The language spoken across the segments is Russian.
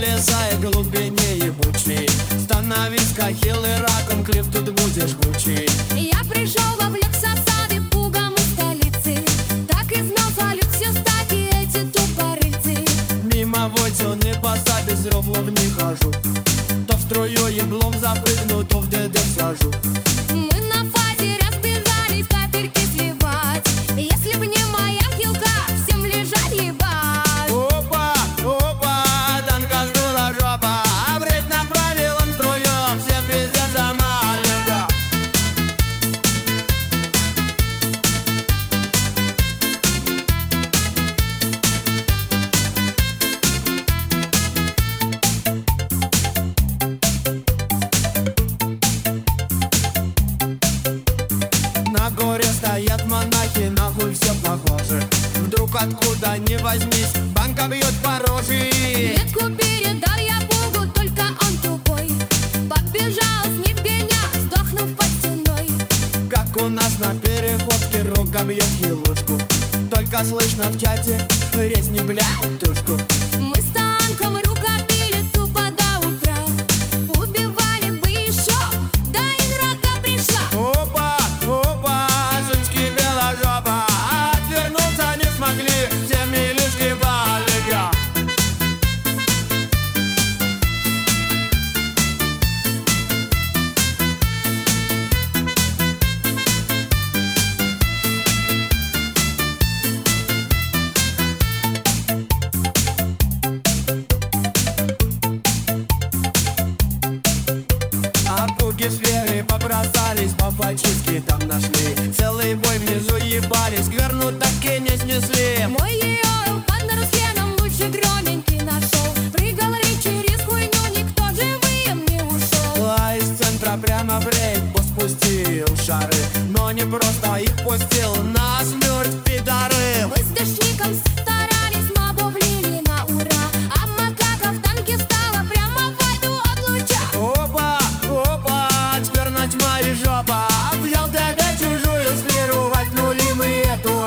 зависает в глубине ебучей. Становись-ка хилый раком, клип тут будешь мучить. Я пришел во люкс осады, пугом из столицы. Так и знал, салют все стаки, эти тупорыльцы. Мимо войдет не поста, без роблов не хожу. То в струю еблом запрыгну, то в ДД сажу. Мы на фазе разбежались капельки сливать. Если б не моя хилка, всем лежать ебать. Опа, опа, танка сдула жопа. Обрыть на правилам струем, всем пиздец за маленько. На горе стоят монахи, нахуй все похожи. Вдруг откуда ни возьмись, банка бьет по роже. Ветку передал я Богу, только он тупой. Побежал с небеня, сдохнув под стеной. Как у нас на переходке рука бьет хилушку. Только слышно в чате резни, блядь, тушку. Мы с танком рукопили тупо до утра. Убивали бы еще, да игрока пришла. Опа, опа, сучки беложопа. Отвернуться не смогли, все милишки балика. А пуги сферы побросались, по-фашистски там нашли. Целый бой внизу ебались, скверну так и не снесли. Мой ее под Русланом лучше громенький нашел. Прыгал рей через хуйню, никто живым не ушел. А из центра прямо в рейд поспустил шары. Но не просто их пустил, на смерть пидоры. Мы с дашником старались, мобов лили на ура. А макака в танке встала прямо в воду от луча. Опа, опа, теперь на тьма и жопа. Взял тебя чужую сферу, воткнули мы эту.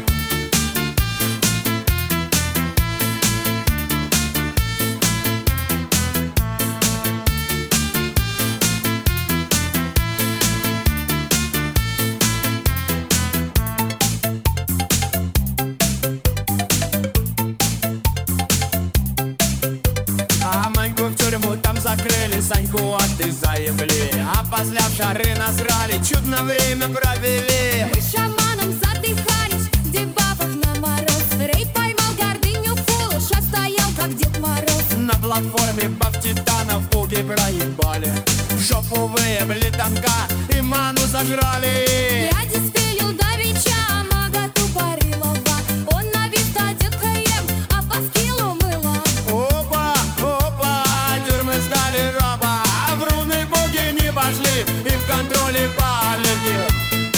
А Маньку в тюрьму там закрыли, Саньку заявили. А после в шары насрали, чудно время провели. Мы с шаманом задыхались, дебафов на мороз. Рей поймал гордыню фулыша, стоял как Дед Мороз. На платформе бафтитанов пуги проебали. В жопу выебли танка и ману сожрали. Я диспелил давеча, мага тупорылова. Он на вид одет ХМ, а по скиллу мыло. Опа, опа, тюрьмы стали жопа. А в руны боги не пошли и в контроле палили.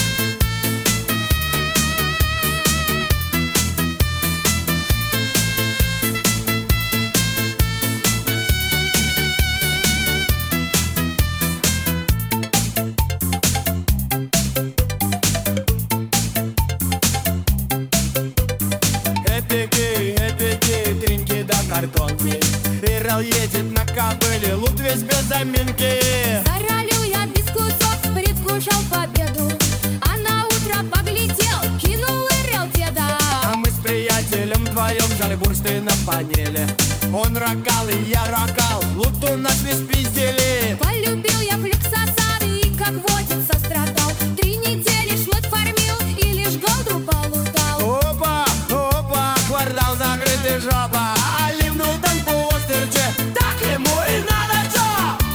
Эпики, тринки до картонки. Ирал едет на кобыле, лут весь без заминки. Заралил я без кусок, предвкушал победу. А на утро поглядел, кинул Ирел деда. А мы с приятелем вдвоем жали бурсты на панели. Он рокал и я рокал, лут у нас не спиздили. Полюбил я флюкс осады и как водится страдал. 3 недели шмот фармил и лишь голду полутал. Опа, опа, квартал закрытый жопа. А ливнул танк по остерче, так ему и надо чё?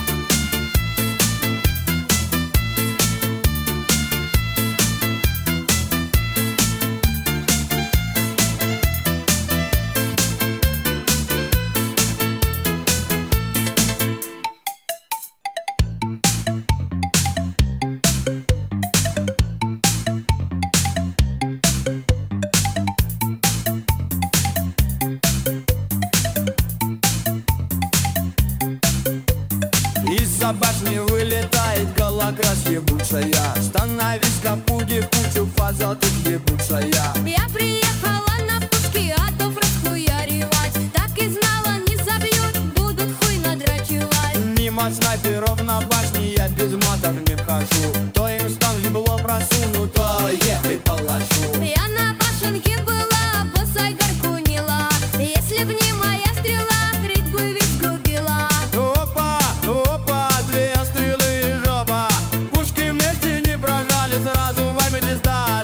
Из-за башни вылетает голограсс ебучая. Становись-ка пуги в кучу, фаза тут ебучая. Я приехала на пушки, а то в расхуяривать. Так и знала, не забьют, будут Мимо снайперов на башне я без матов не хожу. То им стан в ебло просуну, то ехай положу. Я на башенке была, босой горку нела. Если б не моя стрела, треть бы ведь сгубила. Опа, опа, две стрелы и жопа. Пушки вместе не прожали, сразу в армии сдали.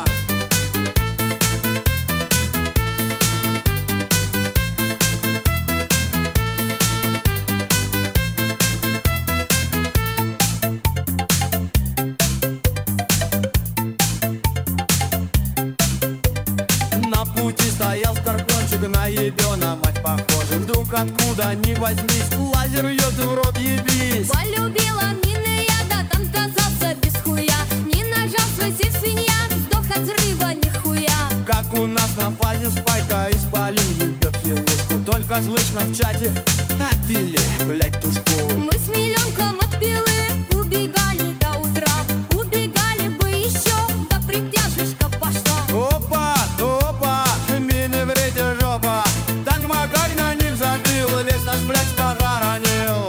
На пути стоял скорпиончик, на ебена мать похожа. Вдруг откуда ни возьмись, лазер бьет в рот, ебись. Полюбила мины я, да там казался без хуя. Не нажал свой сеть свинья, сдох от взрыва нихуя. Как у нас на фазе спайка, исполин ебет елочку. Только слышно в чате: отбили, блять, тушку. Мы с миллионком от пилы убегали до утра. Убегали бы еще, да притяжечка пошла. Опа, опа, мины в рейде жопа. Так Макарь на них забил, весь наш блядь похоронил.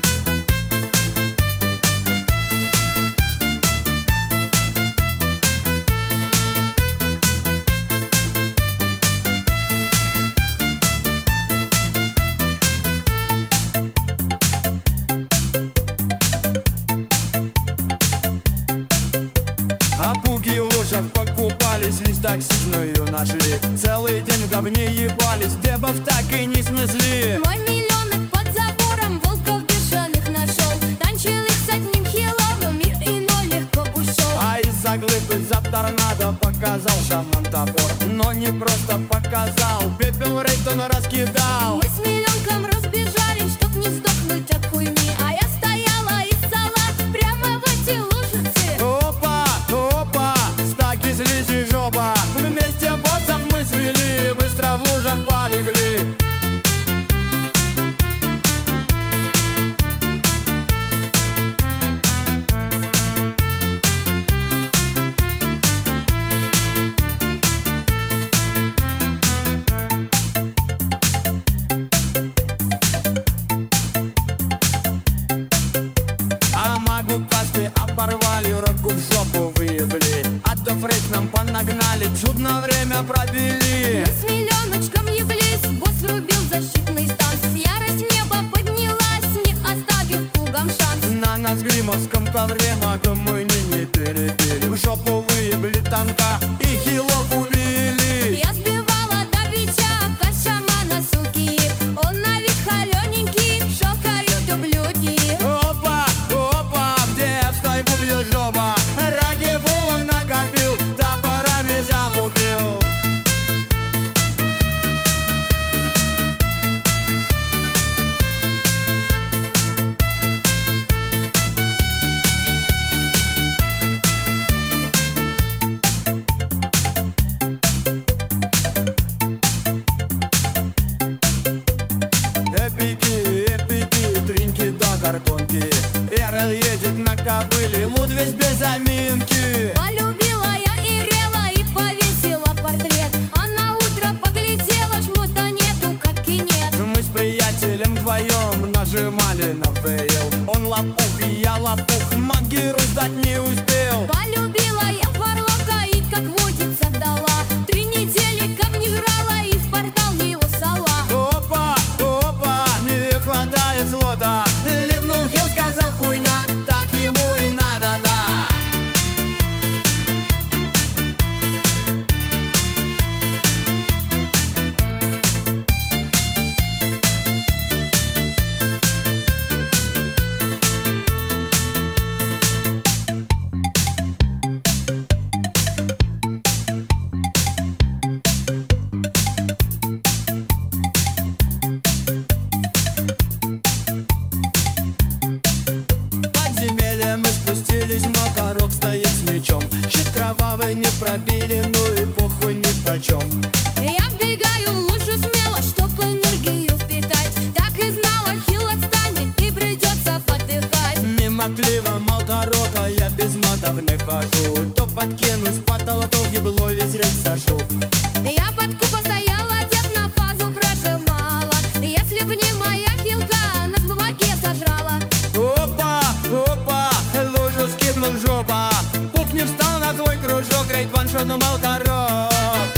А пуги в лужах покупались, лист токсичную нашли. Целый день в говне ебались, дебов так и не снесли. Мой миллионок под забором волков бешеных нашел. Танчил их с одним хиловым, мир иной легко ушел. А из-за глыб, из-за торнадо показал шаман топор. Но не просто показал, пепел Рейтон раскидал. Мы с миллионком разбежались, чтоб не сдохнуть от хуйни. А я стояла и ссала прямо в эти лужицы. Опа, опа, стаки слизи жопа. Вместе боссов мы свели, быстро в лужах полегли. А магу касты оборвали, руку в жопу выебли. А до фрейк нам понагнали, чудно время пробили. Мы с миллионочком еблись, босс рубил защитный станс. Ярость неба поднялась, не оставив пугам шанс. На нас гримовском ковре магу мы не перебили. В жопу выебли танка и хилов убили. Я сбивала до бича, шамана суки. Он на вид холененький, шокарю дублюки. Опа, опа, где стой бубьет жопа. Ради булок накопил, топорами замутил. Эпики, эпики, тринки до картонки. Эрл едет на кобыле, лут весь без заминки. Полюбила я и рела, и повесила портрет. А на утро поглядела, жмута нету, как и нет. Мы с приятелем вдвоем нажимали на фейл. Он лопух, и я лопух, магиру сдать не успел. Полюбила я Фарлока и, как водится, дала. 3 недели как не жрала и в портал его сала. Опа, опа, не хватает злота. Ливнул хил, сказал хуйня, так ему и надо, да. Подземельем мы спустились, Макарок стоит с мечом. Щит кровавый не пробили, ну и похуй ни почем. Я вбегаю в лужу смело, чтоб энергию впитать. Так и знала, хил отстанет и придется подыхать. Мимо клива Молтарока я без матов не хожу. То подкинусь в потолок, ебло весь рейд сожу. Я под купа стояла, дед на фазу прожимала. Если б не моя хилка, нас в баке сожрала. он умал коров.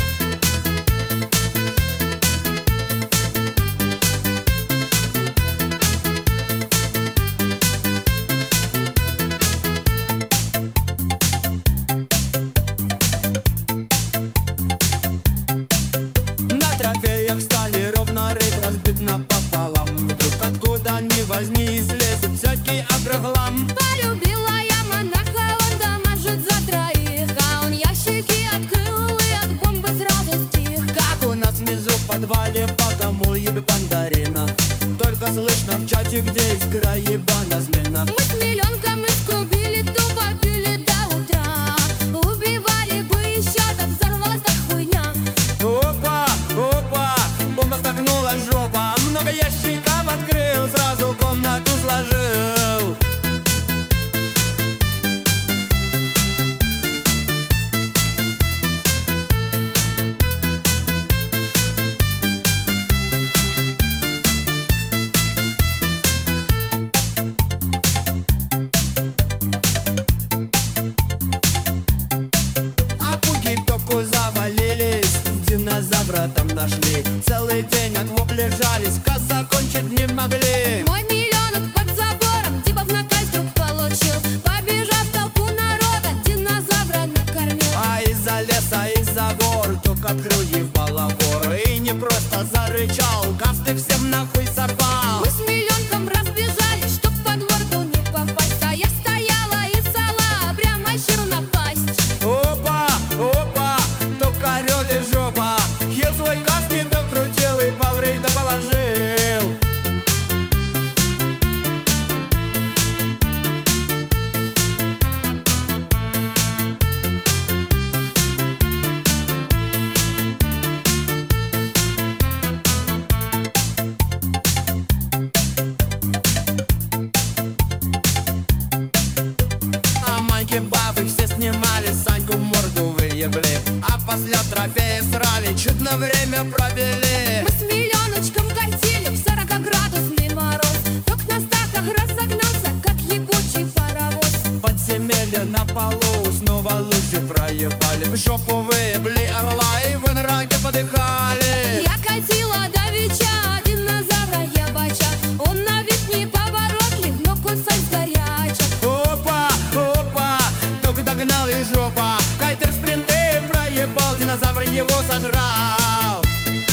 На трофеях стали ровно рейд разбит напополам. Вдруг откуда ни возьми излезет всякий агрохлам. Полюбила я монаха, он дома жит за троих, а он ящики открыл и от бомбы сразу стих. Как у нас внизу в подвале богомол ебе пандарина. Только слышно в чате, где искра ебана смена. Мы с миллионками скубили, тупо пили до утра. Убивали бы еще, так взорвалась та хуйня. Опа, опа, бомба столкнула жопа. Много ящиков открыл, сразу комнату сложил. А пуги к току завалились, динозавра там нашли. Целый день от воп лежались, касс закончить не могли. Мой миллионок под забором, типа в наказ вдруг получил. Побежав в толпу народа, динозавра накормил. А из-за леса, из-за гор только открыл ебало вор. И не просто зарычал, газ ты всем нахуй сорвал. Мы с миллионком разбежались, чтоб под ворду не попасть. А я стояла и сала, прямо щеру напасть. Опа, опа, только орёт и жопа. Хил свой газ не докрутил и по врейда положил. А майки бабы все снимали, Саньку морду выебли. А после трофея срали, чуть на время провели. Мы с миллионочком катили в 40-градусный мороз. Ток на стаках разогнался, как ебучий паровоз. Подземелье на полу, снова лучи проебали. В жопу выебли орла и в инраке подыхали. Я катила до веча, динозавра я бача. Он на вид неповоротлив, но кусать горячо. Опа, опа, только догнал и жопа. Кайтер спринты проебал, динозавр его сожрал.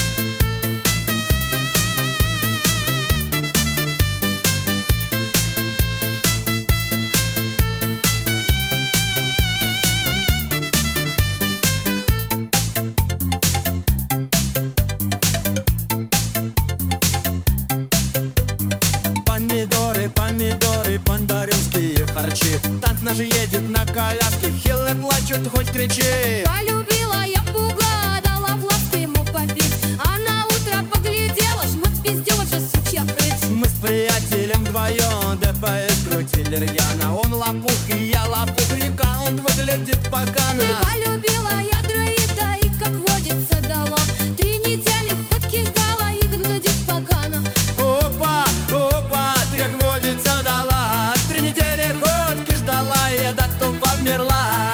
Помидоры, помидоры, пандаринские харчи. Танк наш едет на коляске, хилы плачут, хоть кричи. Полюбила я пуга, дала в ласку ему попить. А на утро поглядела, жмот пиздела же сучья прыть. Мы с приятелем вдвоем ДПС крутили рьяно. Он лопух и я лопух, река, он выглядит погано. Полюбила я дроида и, как водится, дала. 3 недели фотки ждала и глядит погано. Опа, опа, ты как водится дала. 3 недели ходки ждала, и я до тупо померла.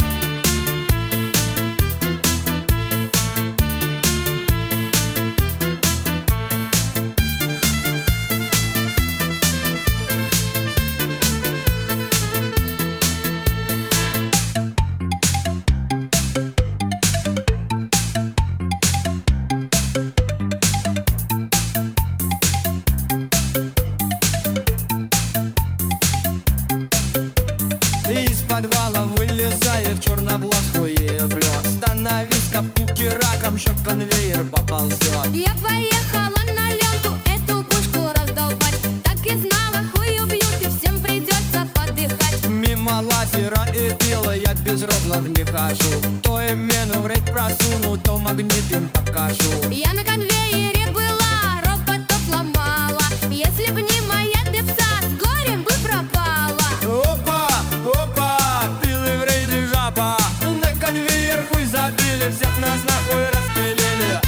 Из подвала вылезает чернобласку и врет. Становись капуки раком, чтоб конвейер поползет. Я поехала на ленту эту пушку раздолбать. Так и знала, хуй убьют и всем придется подыхать. Мимо лазера и пила я безродно не хожу. То имену в рейд просуну, то магнит им покажу. Я на конвейере была, роботов ломала. Если б не моя депса, с горем бы пропала. Опа, опа, пилы в рейде жаба. На конвейер хуй забили, всех нас нахуй распилили.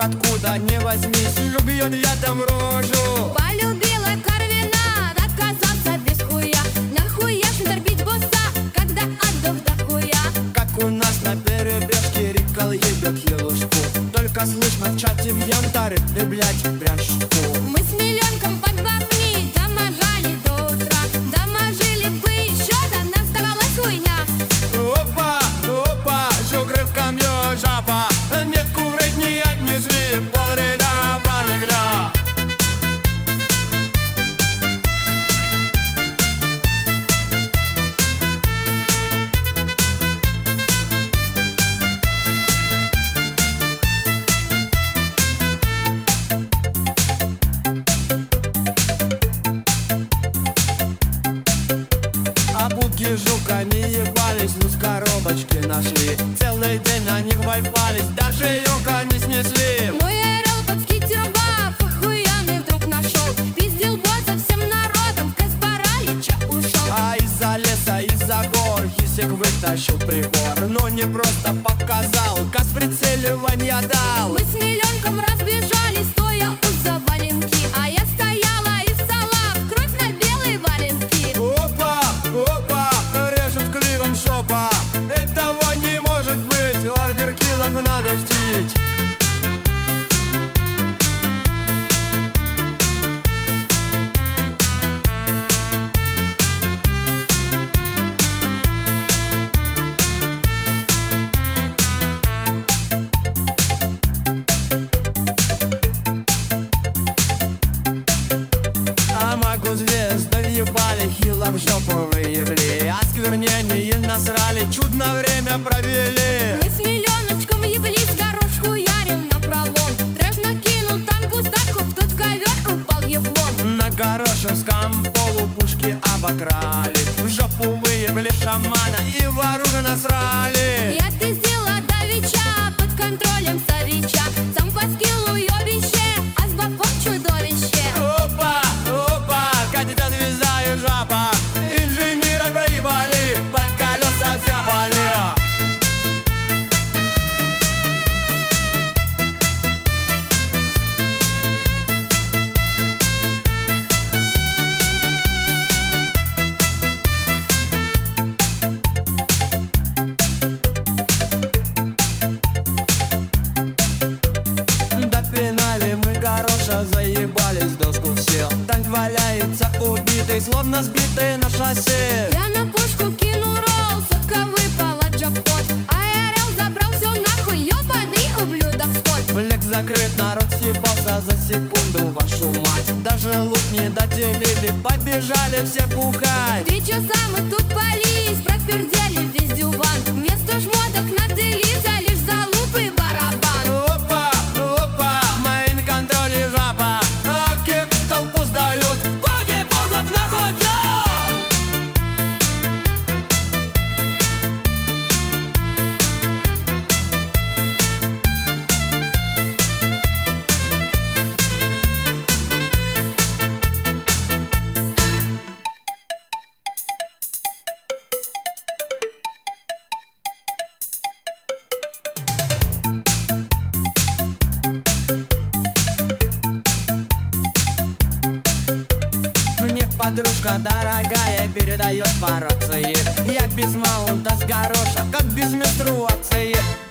откуда не возьмись, уже бьет ядом рожу. Полюбила Карвина, отказался без хуя. Нахуя ж торпить босса, когда отдох дохуя. Как у нас на перебежке Рикал ебет елушку. Только слышно в чате в янтаре, и блять пряжку. Мы с миллионком под бабни доможали до утра. Доможили бы еще, до нас оставалась хуйня. Опа, опа, жукрывкам ее жаба. Нет курить не отнесли, полряда парня. А будки жуками ебались, ну с коробочки нашли. Целый день на них вайпались, даже юка не снесли. Мой орел под скитербаф охуенный вдруг нашел. Пиздил босса всем народом, Каспаралича ушел. А из-за леса, из-за гор Хисик вытащил прибор. Но не просто показал, кас прицеливания дал. Мы с миллионком разбежались, стоя у заваленки. А я стояла и ссала в кровь на белые валенки. Опа, опа, режет клином шопа. Этого не может быть, ордер-киллов надо ждить. А могу звезд доебали, хило в жопу выебли. Осквернение насрали, чудно время провели. Мы с миллионочком еблись, горошку ярим напролом. Трэш накинул танку ставку, в тот ковер упал еблом. На горошевском полу пушки обокрали. В жопу выебли шамана и в оружие насрали. Я пиздила давеча под контролем Савича. Сам по скиллу ёбище, а с бабом чудовище. Опа, опа, катится звезда и жаба. Инженера проебали, под колеса сяпали. Допинали мы гороша, заебались, доску сел. Танк валяется убитый, словно сбитый на шоссе. Я на пушку кинул ролл, сотка выпала джекпот. А орел забрал всё нахуй, ёбаный ублюдок скот. Блек закрыт, народ съебался за секунду, вашу мать. Даже лук не доделили, побежали все пухать. 3 часа мы тут пались, пропердели весь диван. Вместо шмоток на делица лишь залупы барабан. Опа, опа, мейн контроль и жаба. А кик толпу сдают, боги ползут на хуйню. Подружка дорогая передает по рации. Я без маунта с гороша, как без менструации.